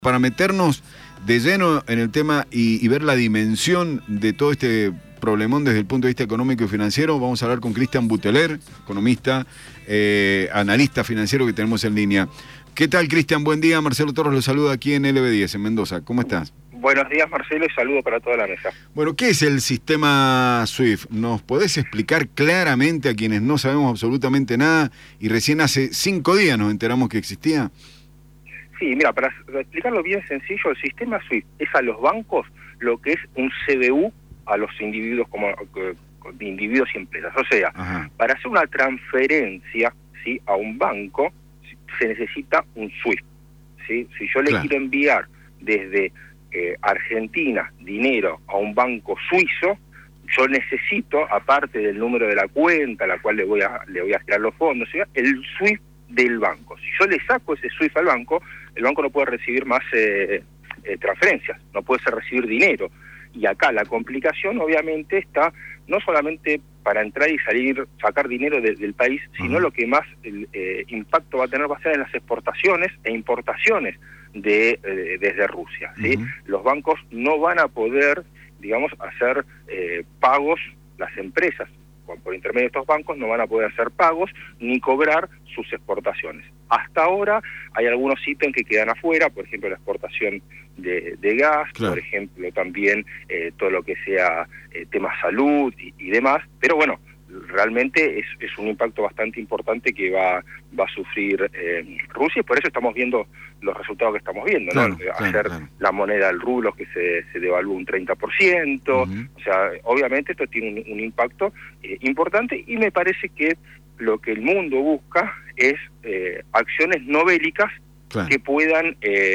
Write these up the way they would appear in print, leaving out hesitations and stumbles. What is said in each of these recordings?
Para meternos de lleno en el tema y ver la dimensión de todo este problemón desde el punto de vista económico y financiero, vamos a hablar con Cristian Buteler, economista, analista financiero que tenemos en línea. ¿Qué tal, Cristian? Buen día. Marcelo Torres lo saluda aquí en LB10, en Mendoza. ¿Cómo estás? Buenos días, Marcelo, y saludo para toda la mesa. Bueno, ¿qué es el sistema SWIFT? ¿Nos podés explicar claramente a quienes no sabemos absolutamente nada y recién hace 5 días nos enteramos que existía? Sí, mira, para explicarlo bien sencillo, el sistema SWIFT es a los bancos lo que es un CBU a los individuos como individuos y empresas. O sea, para hacer una transferencia, ¿sí?, a un banco se necesita un SWIFT, ¿sí? Si yo le quiero enviar desde Argentina dinero a un banco suizo, yo necesito, aparte del número de la cuenta a la cual le voy a girar los fondos, ¿sí?, el SWIFT del banco. Si yo le saco ese SWIFT al banco, el banco no puede recibir más transferencias, no puede recibir dinero. Y acá la complicación obviamente está no solamente para entrar y sacar dinero del país, sino lo que más impacto va a ser en las exportaciones e importaciones desde Rusia, ¿sí? Los bancos no van a poder, digamos, hacer pagos, las empresas por intermedio de estos bancos no van a poder hacer pagos ni cobrar sus exportaciones. Hasta ahora hay algunos ítems que quedan afuera, por ejemplo la exportación de gas, por ejemplo también todo lo que sea tema salud y demás, pero bueno, realmente es un impacto bastante importante que va a sufrir Rusia, y por eso estamos viendo los resultados que estamos viendo, ¿no? La moneda del rublo que se devalúa un 30%, o sea, obviamente esto tiene un impacto importante, y me parece que lo que el mundo busca es acciones no bélicas que puedan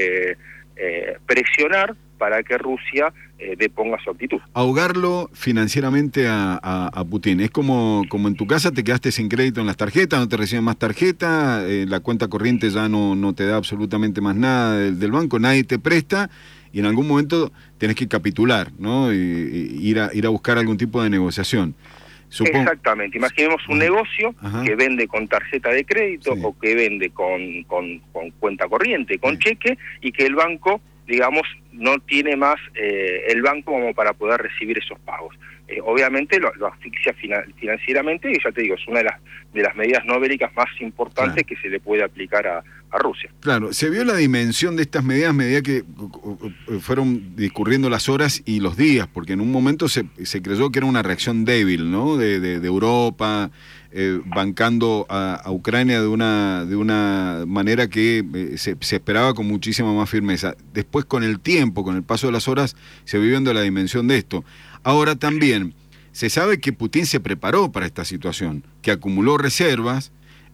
presionar para que Rusia deponga su actitud. Ahogarlo financieramente a Putin. Es como en tu casa te quedaste sin crédito en las tarjetas, no te reciben más tarjeta, la cuenta corriente ya no te da absolutamente más nada del banco, nadie te presta, y en algún momento tenés que capitular, ¿no? Y ir a buscar algún tipo de negociación. Exactamente, imaginemos un negocio que vende con tarjeta de crédito o que vende con cuenta corriente, con cheque, y que el banco, digamos, no tiene más el banco como para poder recibir esos pagos. Obviamente lo asfixia financieramente, y ya te digo, es una de las medidas no bélicas más importantes que se le puede aplicar a Rusia. Claro, se vio la dimensión de estas medidas a medida que fueron discurriendo las horas y los días, porque en un momento se creyó que era una reacción débil, ¿no?, de Europa, bancando a Ucrania de una manera que se esperaba con muchísima más firmeza. Después, con el tiempo, con el paso de las horas, se vio viendo la dimensión de esto. Ahora también se sabe que Putin se preparó para esta situación, que acumuló reservas,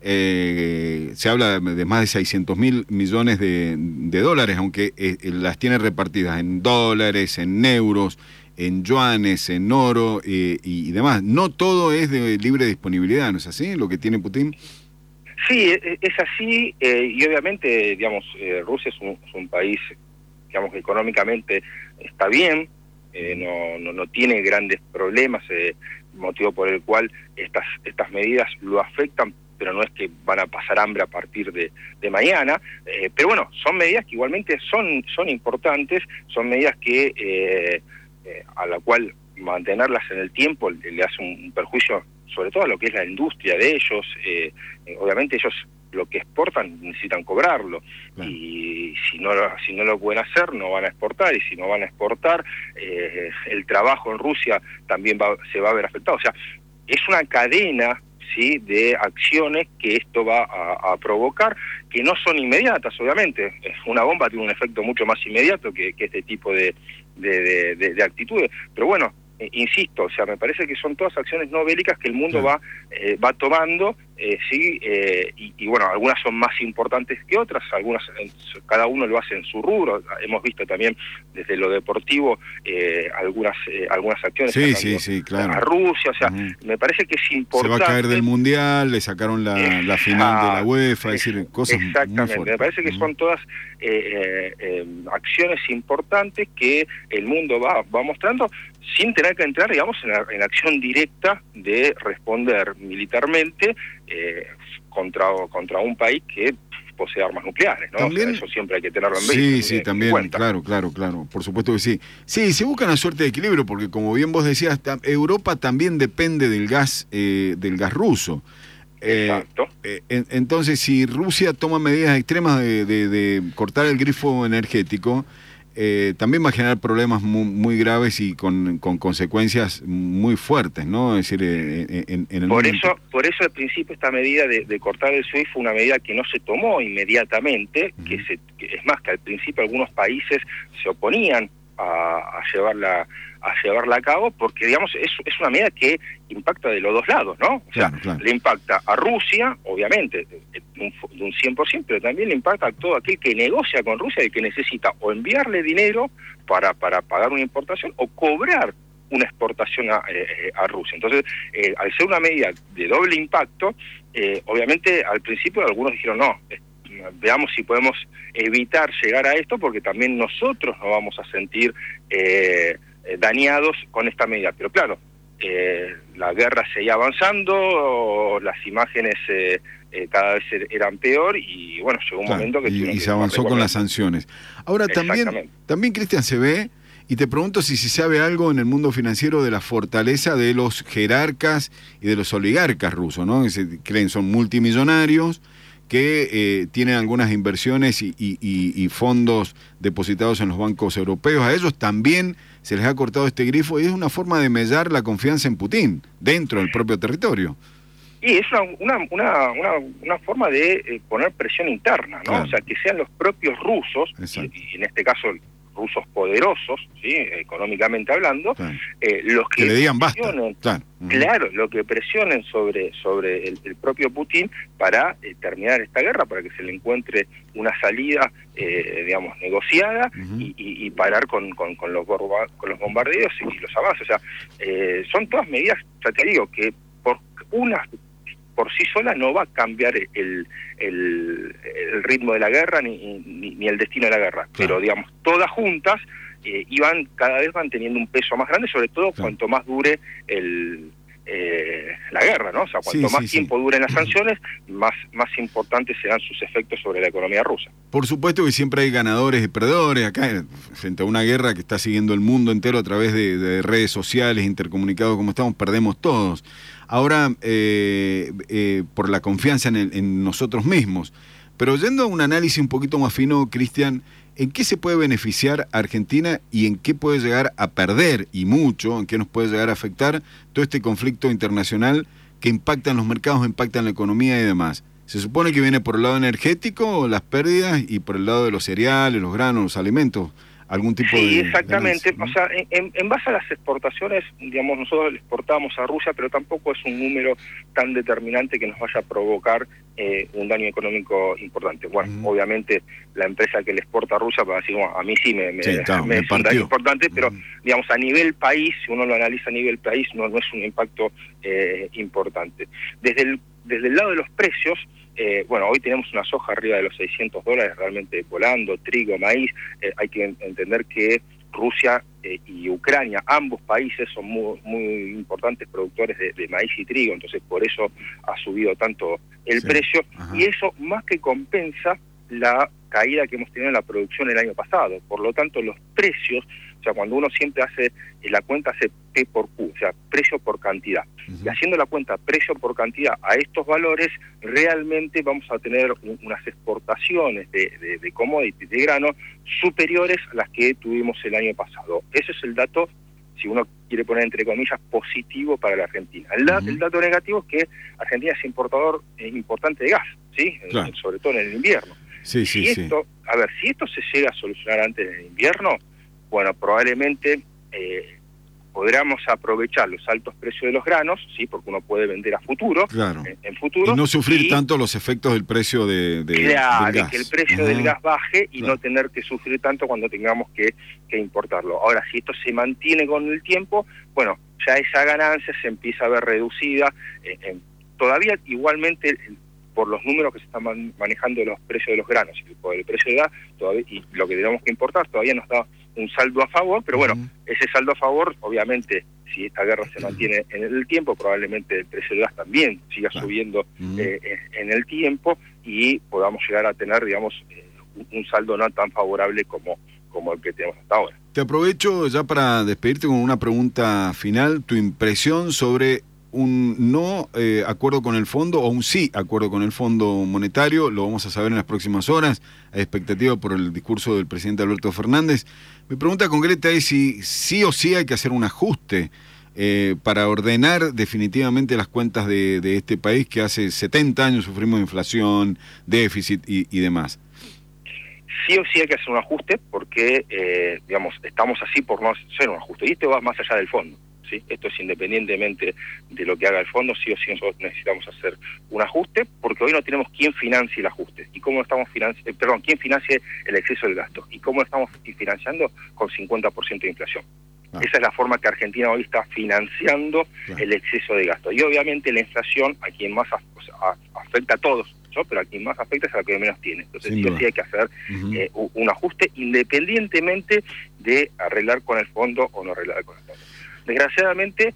se habla de más de 600.000 millones de dólares, aunque las tiene repartidas en dólares, en euros, en yuanes, en oro y demás. No todo es de libre disponibilidad, ¿no es así lo que tiene Putin? Sí, es así, y obviamente, digamos, Rusia es un país, digamos, que económicamente está bien, no tiene grandes problemas, motivo por el cual estas medidas lo afectan, pero no es que van a pasar hambre a partir de mañana, pero bueno, son medidas que igualmente son importantes, son medidas que a la cual mantenerlas en el tiempo le hace un perjuicio, sobre todo a lo que es la industria de ellos. Obviamente ellos lo que exportan necesitan cobrarlo, y si no lo pueden hacer no van a exportar, y si no van a exportar el trabajo en Rusia también se va a ver afectado. O sea, es una cadena, ¿sí?, de acciones que esto va a provocar, que no son inmediatas, obviamente. Una bomba tiene un efecto mucho más inmediato que este tipo de actitudes, pero bueno, insisto, o sea, me parece que son todas acciones no bélicas que el mundo va tomando, y bueno, algunas son más importantes que otras, algunas cada uno lo hace en su rubro. Hemos visto también desde lo deportivo algunas acciones a Rusia, o sea, me parece que es importante. Se va a caer del Mundial, le sacaron la final de la UEFA, es decir, cosas muy fuertes. Me parece que son todas acciones importantes que el mundo va mostrando, sin tener que entrar, digamos, en la acción directa de responder militarmente contra un país que posee armas nucleares, ¿no? También, o sea, eso siempre hay que tenerlo en sí, sí, también, claro, por supuesto que sí. Sí, se busca una suerte de equilibrio, porque como bien vos decías, Europa también depende del gas ruso. Exacto. Entonces, si Rusia toma medidas extremas de cortar el grifo energético, también va a generar problemas muy graves y con consecuencias muy fuertes, ¿no? Es decir, en el momento. Por eso al principio esta medida de cortar el SWIFT fue una medida que no se tomó inmediatamente, que es más, que al principio algunos países se oponían a llevarla a cabo, porque digamos es una medida que impacta de los dos lados, ¿no? O sea, le impacta a Rusia, obviamente, de un 100%, pero también le impacta a todo aquel que negocia con Rusia y que necesita o enviarle dinero para pagar una importación o cobrar una exportación a Rusia. Entonces, al ser una medida de doble impacto, obviamente al principio algunos dijeron no, veamos si podemos evitar llegar a esto, porque también nosotros nos vamos a sentir dañados con esta medida. Pero claro, la guerra seguía avanzando, las imágenes cada vez eran peor y bueno, llegó un momento que... Y se avanzó con las sanciones. Ahora también Cristian, se ve, y te pregunto si se sabe algo en el mundo financiero de la fortaleza de los jerarcas y de los oligarcas rusos, ¿no? Que se creen son multimillonarios, que tienen algunas inversiones y fondos depositados en los bancos europeos. A ellos también se les ha cortado este grifo y es una forma de mellar la confianza en Putin dentro del propio territorio. Y es una forma de poner presión interna, ¿no? Claro. O sea, que sean los propios rusos, y en este caso rusos poderosos, ¿sí? Económicamente hablando, claro. Los que le digan basta. Claro, lo que presionen sobre el propio Putin para terminar esta guerra, para que se le encuentre una salida, digamos, negociada y parar con los bombardeos y los avances. O sea, son todas medidas, ya te digo, que por sí sola no va a cambiar el ritmo de la guerra ni el destino de la guerra, pero digamos, todas juntas cada vez van teniendo un peso más grande, sobre todo cuanto más dure la guerra, ¿no? O sea, cuanto más tiempo duren las sanciones, más importantes serán sus efectos sobre la economía rusa. Por supuesto que siempre hay ganadores y perdedores acá, frente a una guerra que está siguiendo el mundo entero a través de redes sociales, intercomunicados como estamos, perdemos todos. Ahora, por la confianza en nosotros mismos. Pero yendo a un análisis un poquito más fino, Cristian, ¿en qué se puede beneficiar Argentina y en qué puede llegar a perder, y mucho, en qué nos puede llegar a afectar todo este conflicto internacional que impacta en los mercados, impacta en la economía y demás? ¿Se supone que viene por el lado energético, las pérdidas, y por el lado de los cereales, los granos, los alimentos? ¿Algún tipo de...? Sí, exactamente. ¿No? O sea, en base a las exportaciones, digamos, nosotros le exportamos a Rusia, pero tampoco es un número tan determinante que nos vaya a provocar un daño económico importante. Bueno, obviamente la empresa que le exporta a Rusia, para decir, bueno, a mí sí me es un daño importante, pero digamos, a nivel país, si uno lo analiza a nivel país, no es un impacto importante. Desde el lado de los precios, bueno, hoy tenemos una soja arriba de los $600, realmente volando, trigo, maíz. Hay que entender que Rusia y Ucrania, ambos países son muy importantes productores de maíz y trigo, entonces por eso ha subido tanto el precio, y eso más que compensa la caída que hemos tenido en la producción el año pasado. Por lo tanto, los precios, o sea, cuando uno siempre hace la cuenta, hace P por Q, o sea, precio por cantidad. Y haciendo la cuenta precio por cantidad a estos valores, realmente vamos a tener unas exportaciones de commodities, de grano, superiores a las que tuvimos el año pasado. Ese es el dato, si uno quiere poner entre comillas, positivo para la Argentina. El dato negativo es que Argentina es importador importante de gas, ¿sí? Claro. Sobre todo en el invierno. Si esto se llega a solucionar antes del invierno, bueno, probablemente podríamos aprovechar los altos precios de los granos, sí, porque uno puede vender a futuro, en futuro, y no sufrir tanto los efectos del precio del gas. Que el precio del gas baje y no tener que sufrir tanto cuando tengamos que importarlo. Ahora, si esto se mantiene con el tiempo, bueno, ya esa ganancia se empieza a ver reducida. Todavía igualmente, por los números que se están manejando de los precios de los granos y por el precio del gas, todavía, y lo que tenemos que importar, todavía nos da un saldo a favor, pero bueno, ese saldo a favor, obviamente, si esta guerra se mantiene en el tiempo, probablemente el precio del gas también siga subiendo en el tiempo, y podamos llegar a tener, digamos, un saldo no tan favorable como el que tenemos hasta ahora. Te aprovecho ya para despedirte con una pregunta final, tu impresión sobre un no acuerdo con el fondo o un sí acuerdo con el Fondo Monetario. Lo vamos a saber en las próximas horas, hay expectativa por el discurso del presidente Alberto Fernández. Mi pregunta concreta es si sí o sí hay que hacer un ajuste para ordenar definitivamente las cuentas de este país que hace 70 años sufrimos inflación, déficit y demás. Sí o sí hay que hacer un ajuste porque, digamos, estamos así por no hacer un ajuste. Y esto va más allá del fondo, ¿sí? Esto es independientemente de lo que haga el fondo, sí o sí nosotros necesitamos hacer un ajuste porque hoy no tenemos quién financie el ajuste. ¿Y cómo estamos quién financie el exceso del gasto? ¿Y cómo lo estamos financiando? Con 50% de inflación. Esa es la forma que Argentina hoy está financiando el exceso de gasto. Y obviamente la inflación a quien más afecta a todos, ¿no? Pero a quien más afecta es a que menos tiene. Entonces sí o sí hay que hacer un ajuste independientemente de arreglar con el fondo o no arreglar con el fondo. Desgraciadamente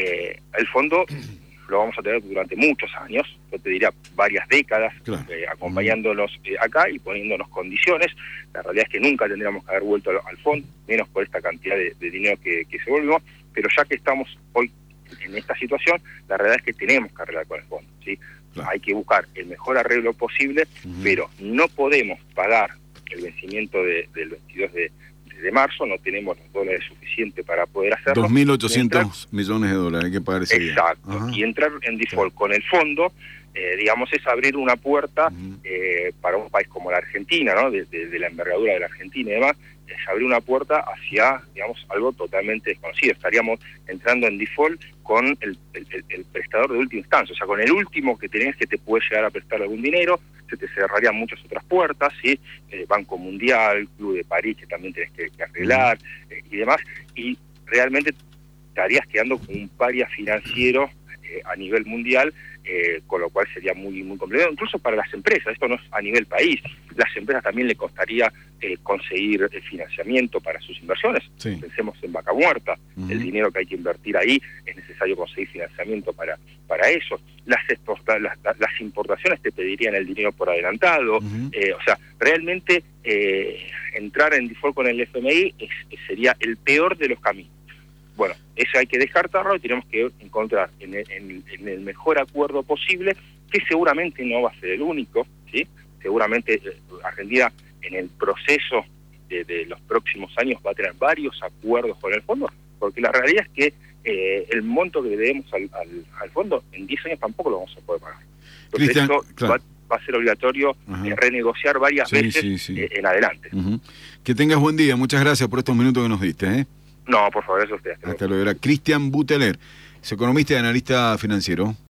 el fondo lo vamos a tener durante muchos años, yo te diría varias décadas, acompañándonos acá y poniéndonos condiciones. La realidad es que nunca tendríamos que haber vuelto al fondo, menos por esta cantidad de dinero que se volvió, pero ya que estamos hoy en esta situación, la realidad es que tenemos que arreglar con el fondo, ¿sí? Hay que buscar el mejor arreglo posible, pero no podemos pagar el vencimiento del 22 de marzo, no tenemos los dólares suficientes para poder hacerlo. 2.800 millones de dólares hay que pagar ese día. Exacto, y entrar en default con el fondo, digamos, es abrir una puerta para un país como la Argentina, ¿no? De la envergadura de la Argentina y demás, es abrir una puerta hacia, digamos, algo totalmente desconocido. Estaríamos entrando en default con el prestador de última instancia, o sea, con el último que tenés que te puede llegar a prestar algún dinero, se te cerrarían muchas otras puertas, ¿sí? Banco Mundial, Club de París, que también tenés que arreglar, y demás, y realmente estarías quedando con un paria financiero a nivel mundial, con lo cual sería muy muy complicado, incluso para las empresas. Esto no es a nivel país, las empresas también le costaría conseguir financiamiento para sus inversiones. Pensemos en Vaca Muerta, el dinero que hay que invertir ahí, es necesario conseguir financiamiento para eso. Las importaciones te pedirían el dinero por adelantado, o sea, realmente entrar en default con el FMI sería el peor de los caminos. Bueno, eso hay que descartarlo y tenemos que encontrar en el mejor acuerdo posible, que seguramente no va a ser el único, ¿sí? Seguramente Argentina en el proceso de los próximos años va a tener varios acuerdos con el fondo, porque la realidad es que el monto que le debemos al fondo en 10 años tampoco lo vamos a poder pagar. Entonces Cristian, esto va a ser obligatorio renegociar varias veces en adelante. Que tengas buen día, muchas gracias por estos minutos que nos diste. No, por favor, eso es usted. Hasta luego. Era Cristian Buteler, es economista y analista financiero.